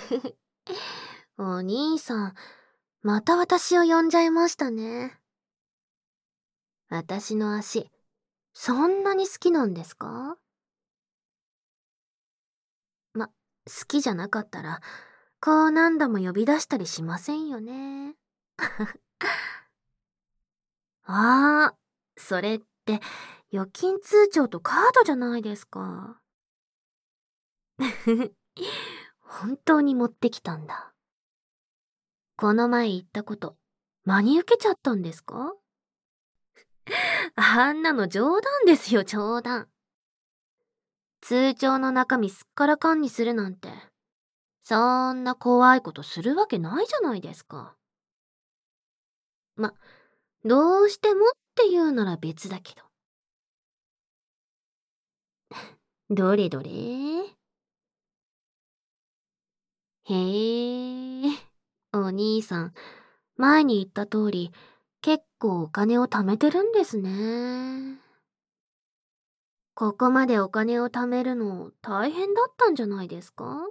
お兄さん、また私を呼んじゃいましたね。私の足、そんなに好きなんですか？好きじゃなかったら、こう何度も呼び出したりしませんよね。ああ、それって、預金通帳とカードじゃないですか。本当に持ってきたんだ。この前言ったこと、真に受けちゃったんですか？あんなの冗談ですよ、冗談。通帳の中身すっからかんにするなんて、そんな怖いことするわけないじゃないですか。ま、どうしてもって言うなら別だけど。どれどれ？へえ、お兄さん、前に言った通り、結構お金を貯めてるんですね。ここまでお金を貯めるの大変だったんじゃないですか？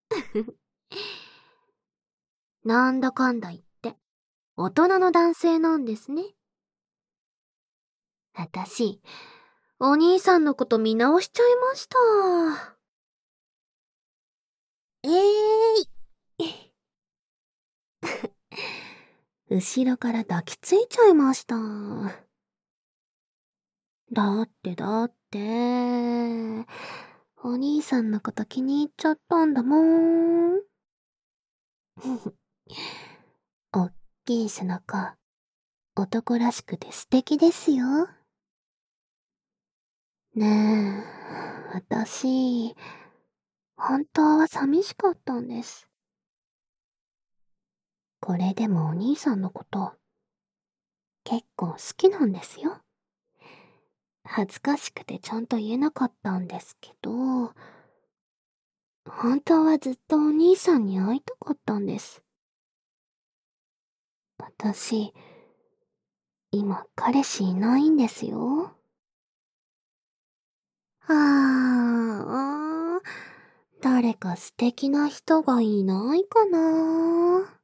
なんだかんだ言って、大人の男性なんですね。あたし、お兄さんのこと見直しちゃいました。えーい。後ろから抱きついちゃいました。だって、お兄さんのこと気に入っちゃったんだもん。おっきい背中、男らしくて素敵ですよ。ねえ、私、本当は寂しかったんです。これでもお兄さんのこと、結構好きなんですよ。恥ずかしくてちゃんと言えなかったんですけど、本当はずっとお兄さんに会いたかったんです。私、今彼氏いないんですよ。ああ、誰か素敵な人がいないかな。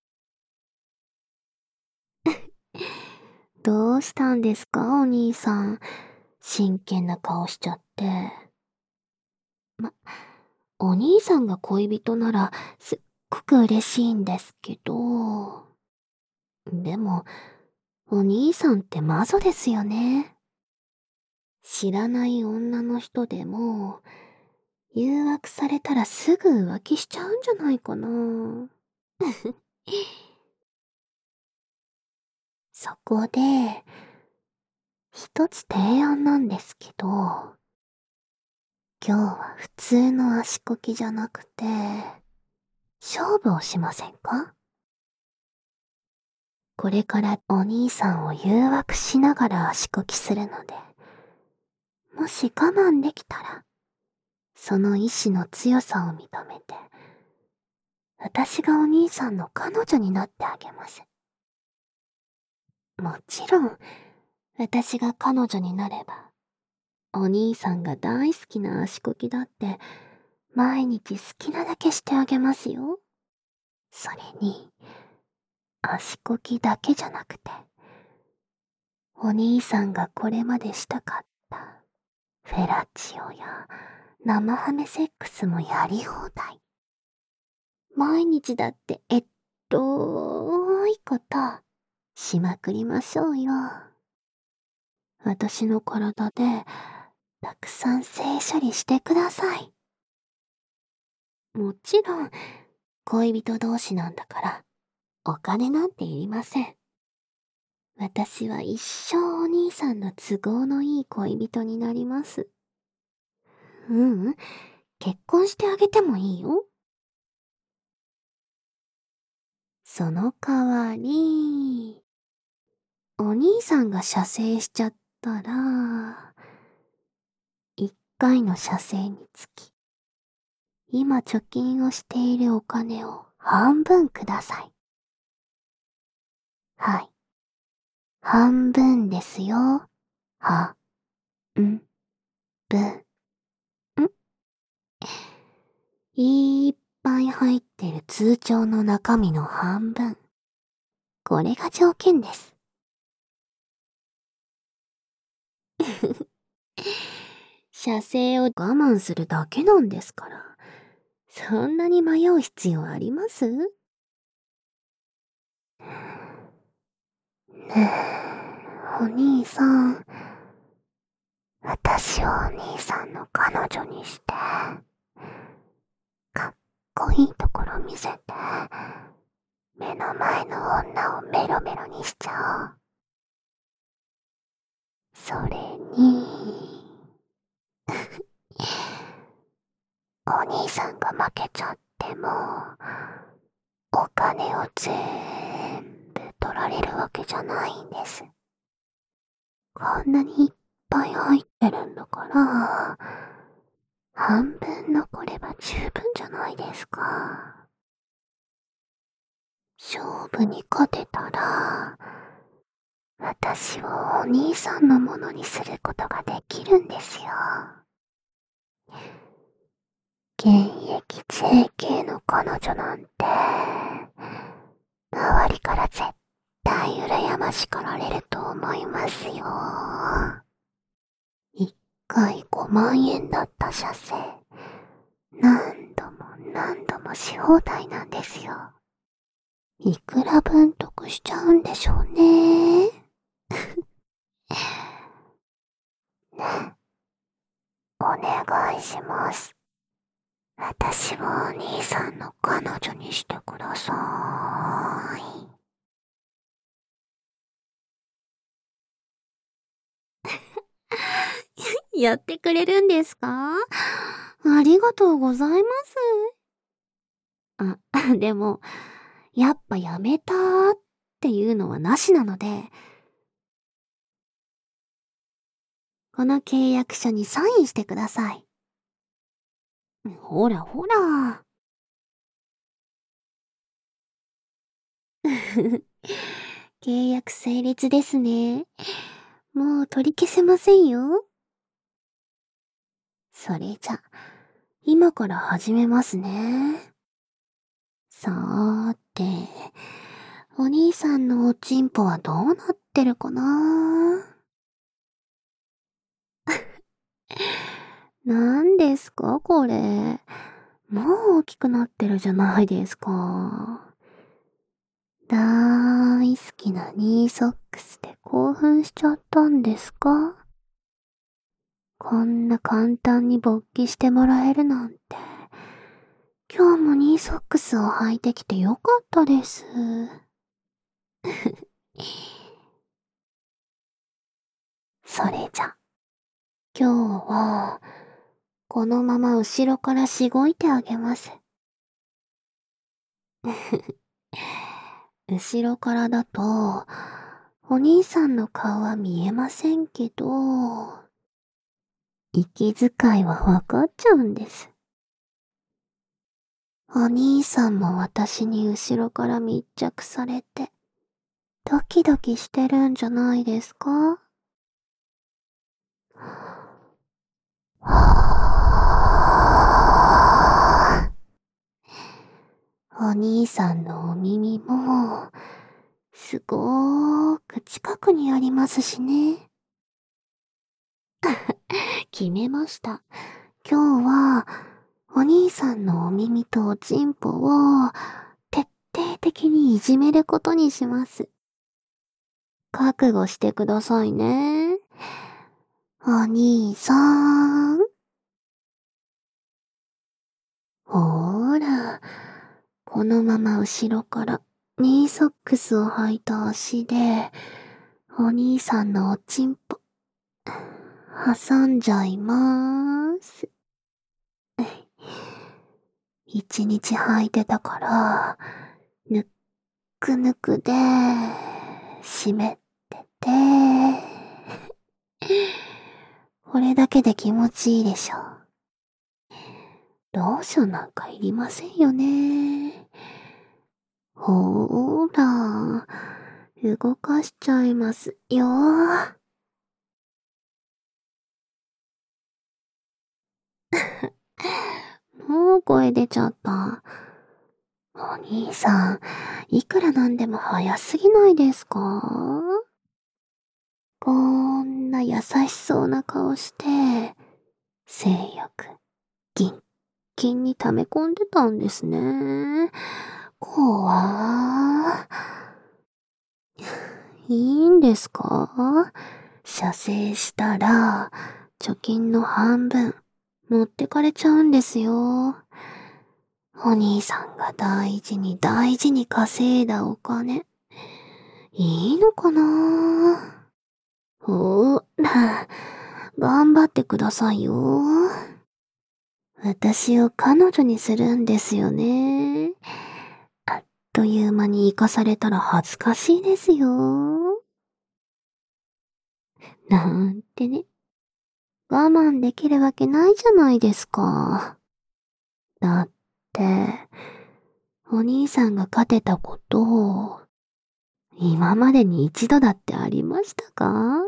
どうしたんですか、お兄さん。真剣な顔しちゃって。ま、お兄さんが恋人ならすっごく嬉しいんですけど。でも、お兄さんってマゾですよね。知らない女の人でも、誘惑されたらすぐ浮気しちゃうんじゃないかな。そこで、一つ提案なんですけど、今日は普通の足こきじゃなくて、勝負をしませんか？これからお兄さんを誘惑しながら足こきするので、もし我慢できたら、その意志の強さを認めて、私がお兄さんの彼女になってあげます。もちろん、私が彼女になれば、お兄さんが大好きな足こきだって、毎日好きなだけしてあげますよ。それに、足こきだけじゃなくて、お兄さんがこれまでしたかったフェラチオや生ハメセックスもやり放題。毎日だっていことしまくりましょうよ。私の体でたくさん性処理してください。もちろん恋人同士なんだからお金なんていりません。私は一生お兄さんの都合のいい恋人になります。ううん、結婚してあげてもいいよ。その代わり、お兄さんが射精しちゃったら、一回の射精につき、今貯金をしているお金を半分ください。はい。半分ですよ。は、ん、ぶ、ん。いっぱ体入ってる通帳の中身の半分。これが条件です。射精を我慢するだけなんですから。そんなに迷う必要あります？ねえ、お兄さん。私をお兄さんの彼女にして、かっこいいところ見せて、目の前の女をメロメロにしちゃおう。それに、お兄さんが負けちゃっても、お金を全部取られるわけじゃないんです。こんなにいっぱい入ってるんだから、半分残れば十分じゃないですか。勝負に勝てたら、私をお兄さんのものにすることができるんですよ。現役 JK の彼女なんて、周りから絶対羨ましかられると思いますよ。1回5万円だった射精、何度も何度もし放題なんですよ。いくら分得しちゃうんでしょうね。ね、お願いします。私をお兄さんの彼女にしてください。やってくれるんですか？ありがとうございます。でも、やっぱやめたーっていうのはなしなので、この契約書にサインしてください。ほらほら。契約成立ですね。もう取り消せませんよ。それじゃ、今から始めますね。さーて、お兄さんのおちんぽはどうなってるかな？なんですかこれ。もう大きくなってるじゃないですか。大好きなニーソックスで興奮しちゃったんですか？こんな簡単に勃起してもらえるなんて。今日もニーソックスを履いてきてよかったです。それじゃ、今日は、このまま後ろからしごいてあげます。後ろからだと、お兄さんの顔は見えませんけど、息遣いはわかっちゃうんです。お兄さんも私に後ろから密着されて、ドキドキしてるんじゃないですか？お兄さんのお耳も、すごーく近くにありますしね。決めました。今日は、お兄さんのお耳とおちんぽを、徹底的にいじめることにします。覚悟してくださいね。お兄さん。ほーら、このまま後ろからニーソックスを履いた足で、お兄さんのおちんぽ、挟んじゃいまーす。一日履いてたから、ぬっくぬくで、湿ってて、これだけで気持ちいいでしょ。ローションなんかいりませんよね。ほーら、動かしちゃいますよ。もう声出ちゃった。 お兄さん、いくらなんでも早すぎないですか？こんな優しそうな顔して、性欲、ギンギンに溜め込んでたんですね。怖ー。いいんですか？射精したら、貯金の半分、持ってかれちゃうんですよ。お兄さんが大事に大事に稼いだお金、いいのかな？ほーら、頑張ってくださいよ。私を彼女にするんですよね。あっという間に生かされたら恥ずかしいですよ。なんてね。我慢できるわけないじゃないですか。だって、お兄さんが勝てたこと、今までに一度だってありましたか？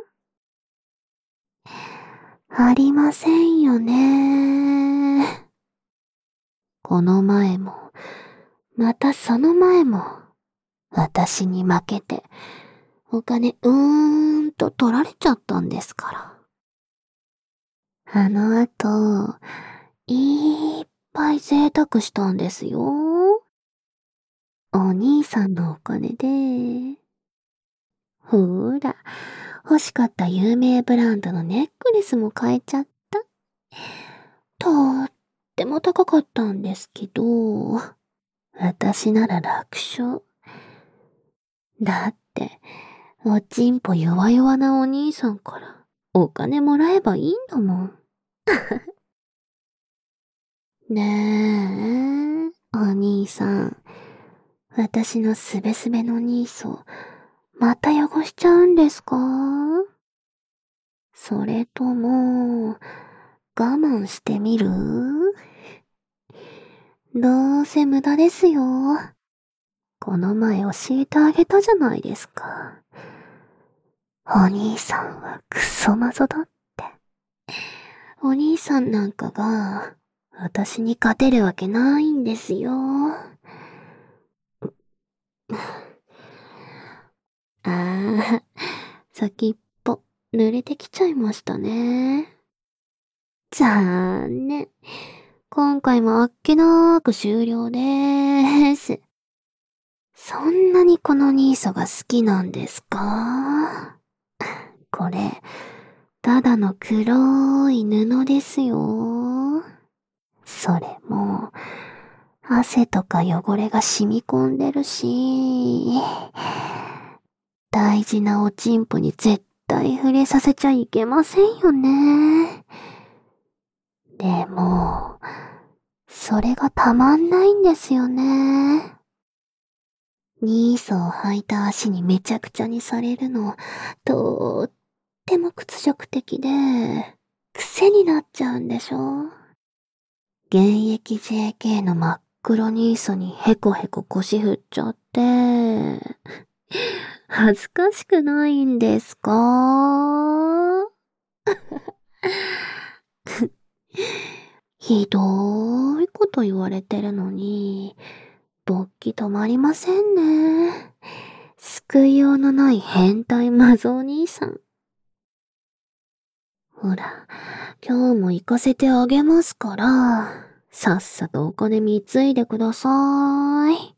ありませんよね。この前も、またその前も、私に負けて、お金と取られちゃったんですから。あの後、いっぱい贅沢したんですよ。お兄さんのお金で。ほーら、欲しかった有名ブランドのネックレスも買えちゃった。とっても高かったんですけど、私なら楽勝。だって、おちんぽ弱々なお兄さんからお金もらえばいいんだもん。ねえ、お兄さん。私のすべすべのニーソ、また汚しちゃうんですか？それとも、我慢してみる？どうせ無駄ですよ。この前教えてあげたじゃないですか。お兄さんはクソマゾだって。お兄さんなんかが、私に勝てるわけないんですよ。ああ、先っぽ、濡れてきちゃいましたね。残念。今回もあっけなーく終了でーす。そんなにこのニーソが好きなんですか？これ、ただの黒い布ですよ。それも、汗とか汚れが染み込んでるし、大事なおちんぽに絶対触れさせちゃいけませんよね。でも、それがたまんないんですよね。ニーソを履いた足にめちゃくちゃにされるの、とっても屈辱的で、癖になっちゃうんでしょ？現役 JK の真っ黒ニーソにヘコヘコ腰振っちゃって、恥ずかしくないんですか？ひどーいこと言われてるのに、勃起止まりませんね。救いようのない変態マゾお兄さん。ほら、今日も行かせてあげますから、さっさとお金貢いでくださーい。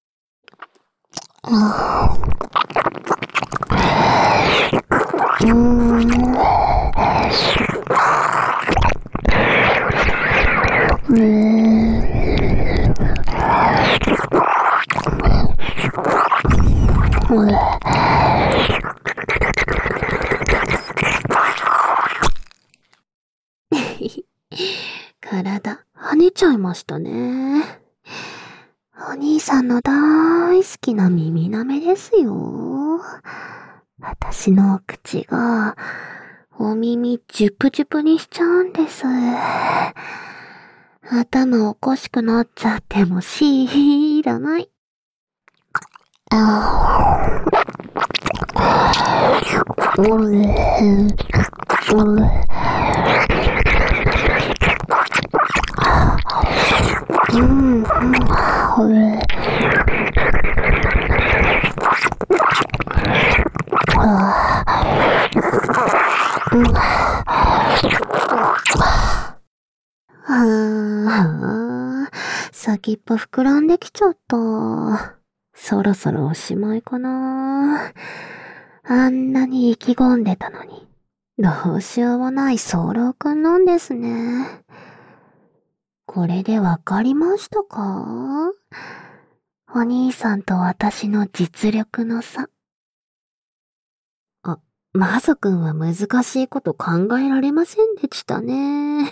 体、跳ねちゃいましたね。お兄さんの大好きな耳舐めですよ。私のお口が、お耳ジュプジュプにしちゃうんです。頭おかしくなっちゃっても知らない。 先っぽ膨らんできちゃった。そろそろおしまいかな。あんなに意気込んでたのに、どうしようもない早漏くんなんですね。これでわかりましたか？お兄さんと私の実力の差。マサ君は難しいこと考えられませんでしたね。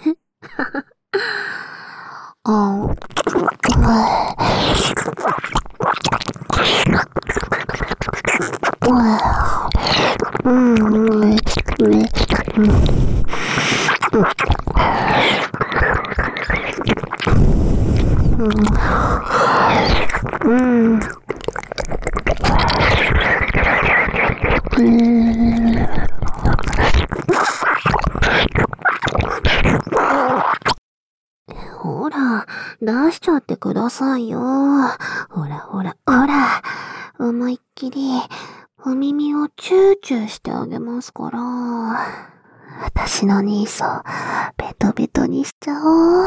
ほら、出しちゃってくださいよ。ほらほら、ほら。思いっきり、お耳をチューチューしてあげますから。私の兄さん、ベトベトにしちゃおう。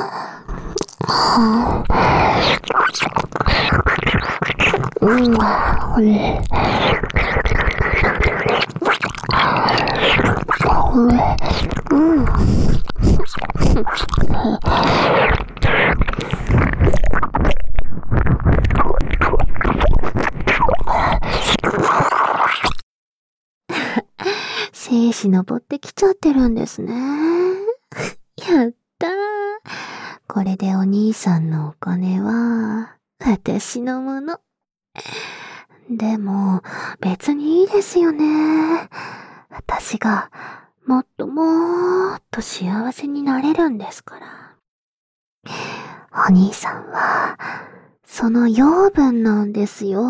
精子登ってきちゃってるんですね。やったー。これでお兄さんのお金は、私のもの。でも、別にいいですよね。私が、もっともっと幸せになれるんですから。お兄さんは、その養分なんですよ。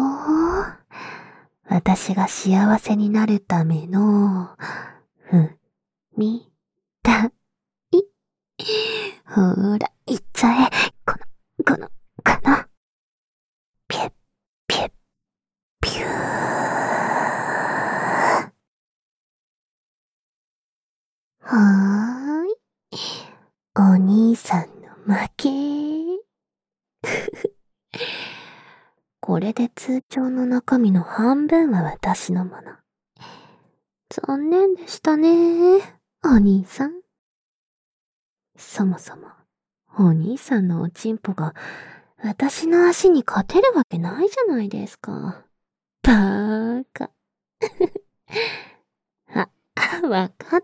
私が幸せになるための、み、た、い。ほら、いっちゃえ。この、ピュッ、ピュッ、ピュー。はーい。お兄さんの負け。これで通帳の中身の半分は私のもの。残念でしたね、お兄さん。そもそも、お兄さんのおちんぽが私の足に勝てるわけないじゃないですか。バーカ。わかった。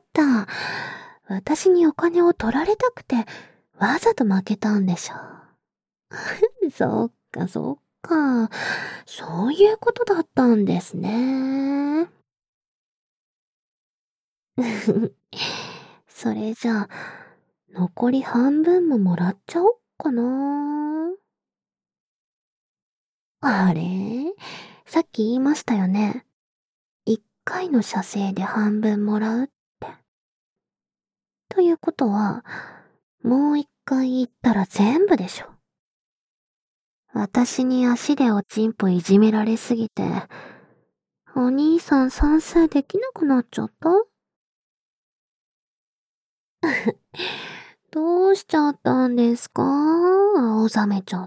私にお金を取られたくて、わざと負けたんでしょ。そっか。そういうことだったんですね。それじゃあ、残り半分ももらっちゃおっかな。あれ？さっき言いましたよね。一回の射精で半分もらうって。ということは、もう一回言ったら全部でしょ。私に足でおちんぽいじめられすぎて、お兄さん算数できなくなっちゃった？どうしちゃったんですか？青ざめちゃって。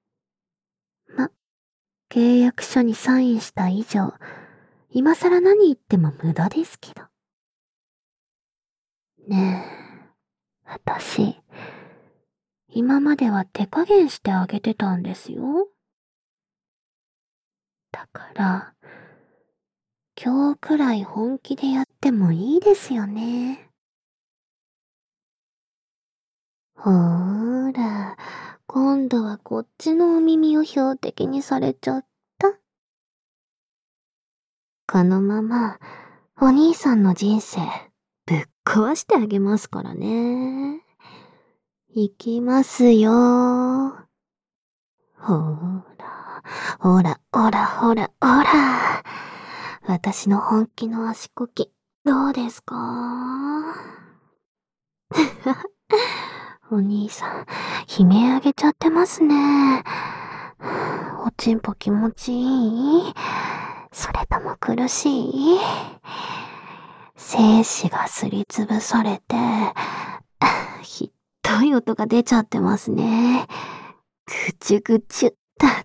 契約書にサインした以上、今更何言っても無駄ですけど。ねえ、私、今までは手加減してあげてたんですよ。だから、今日くらい本気でやってもいいですよね。ほーら、今度はこっちのお耳を標的にされちゃった。このまま、お兄さんの人生、ぶっ壊してあげますからね。行きますよー。ほら。私の本気の足こき、どうですか？お兄さん、悲鳴あげちゃってますね。おちんぽ気持ちいい？それとも苦しい？ 精子がすりつぶされて、ひっどい音が出ちゃってますね。ぐちゅぐちゅだって。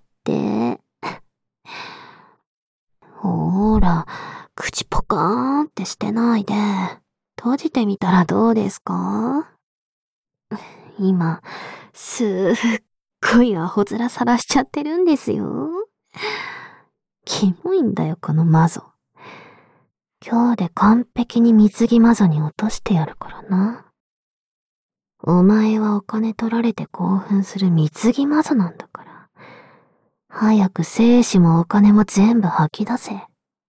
ほーら、口ポカーンってしてないで、閉じてみたらどうですか？今、すっごいアホ面さらしちゃってるんですよ。キモいんだよ、このマゾ。今日で完璧に水着マゾに落としてやるからな。お前はお金取られて興奮する水着マゾなんだから。早く精子もお金も全部吐き出せ。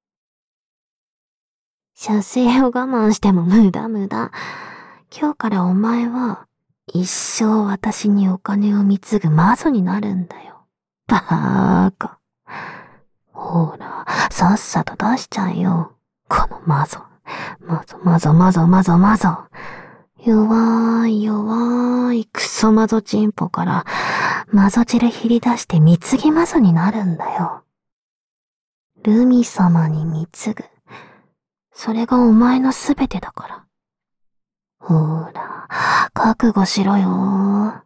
射精を我慢しても無駄。今日からお前は一生私にお金を貢ぐマゾになるんだよ。バーカ。ほら、さっさと出しちゃえよ。このマゾ。弱いクソマゾチンポからマゾ汁ひり出して貢ぎマゾになるんだよ。ルミ様に貢ぐ。それがお前のすべてだから。ほら、覚悟しろよ。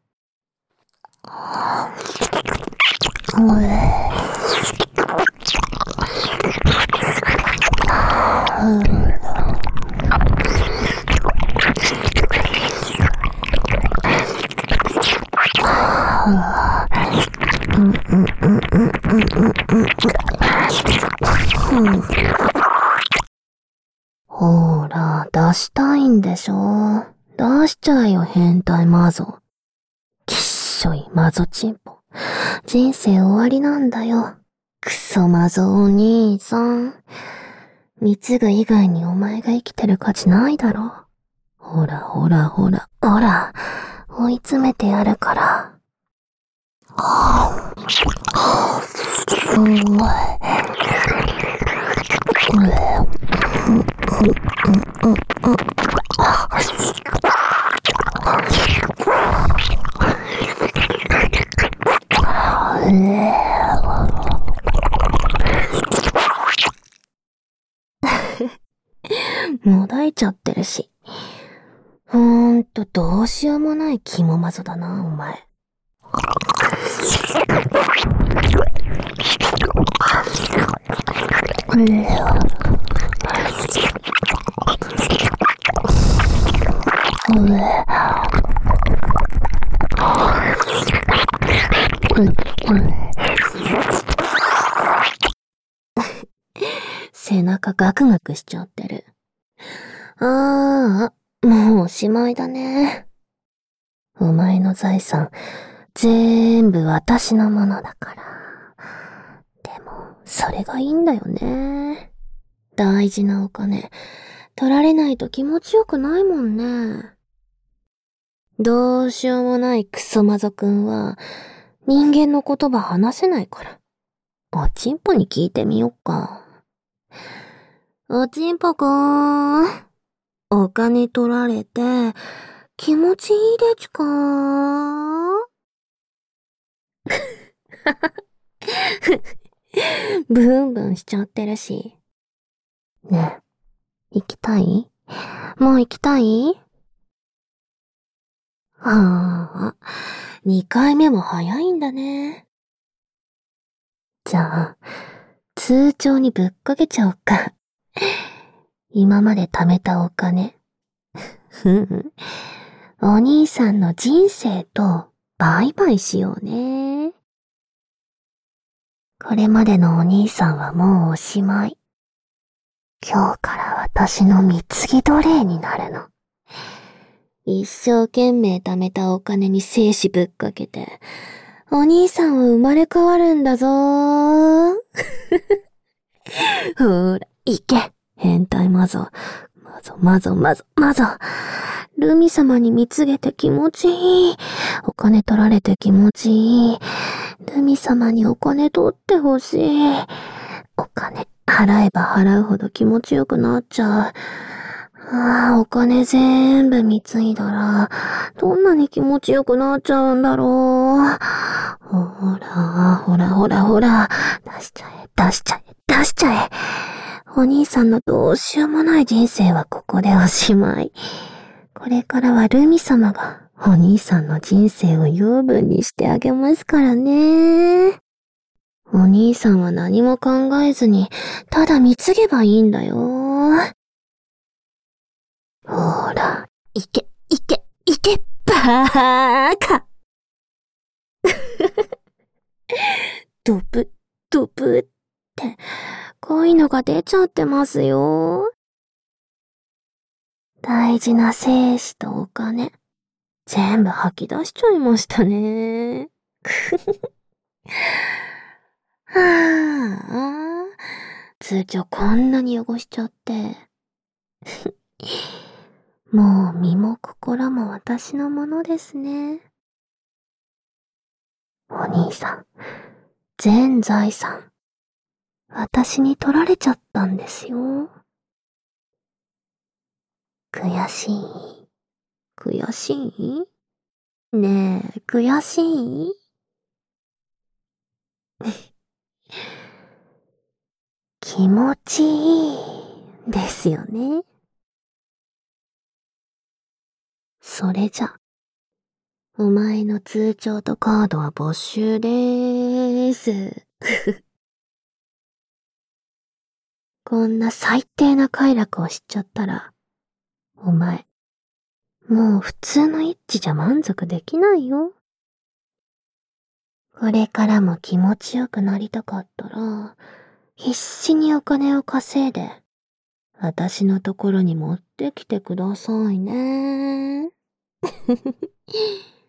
ほら、出したいんでしょ。出しちゃえよ、変態マゾ。きっしょいマゾチンポ。人生終わりなんだよ。クソマゾお兄さん。貢ぐ以外にお前が生きてる価値ないだろ。ほら、追い詰めてやるから。もだえちゃってるし。どうしようもない肝マゾだな、お前。背中ガクガクしちゃってる。もうおしまいだね。お前の財産、全部私のものだから。でも、それがいいんだよね。大事なお金、取られないと気持ちよくないもんね。どうしようもないクソマゾくんは、人間の言葉話せないから。おちんぽに聞いてみよっか。おちんぽくーん。お金取られて、気持ちいいでちゅかーブンブンしちゃってるし。ねえ、行きたい？もう行きたい？2回目も早いんだね。じゃあ、通帳にぶっかけちゃおっか。今まで貯めたお金。お兄さんの人生とバイしようね。これまでのお兄さんはもうおしまい。今日から私の貢ぎ奴隷になるの。一生懸命貯めたお金に精子ぶっかけて、お兄さんは生まれ変わるんだぞー。ほら、行け、変態マゾ。マゾ。ルミ様に貢げて気持ちいい。お金取られて気持ちいい。ルミ様にお金取ってほしい。お金払えば払うほど気持ちよくなっちゃう。お金全部貢いだら、どんなに気持ちよくなっちゃうんだろう。ほら。出しちゃえ。 お兄さんのどうしようもない人生はここでおしまい。これからはルミ様がお兄さんの人生を養分にしてあげますからね。お兄さんは何も考えずに、ただ貢げばいいんだよ。ほら、いけ、バーカドブ、ドブって、こういうのが出ちゃってますよ。大事な精子とお金、全部吐き出しちゃいましたね。はあ、通帳こんなに汚しちゃって。もう身も心も私のものですね。お兄さん、全財産、私に取られちゃったんですよ。悔しい？悔しい？ねえ、悔しい？気持ちいいですよね。それじゃ、お前の通帳とカードは没収でーす。こんな最低な快楽を知っちゃったら、お前、もう普通の一致じゃ満足できないよ。これからも気持ちよくなりたかったら、必死にお金を稼いで、私のところに持ってきてくださいね。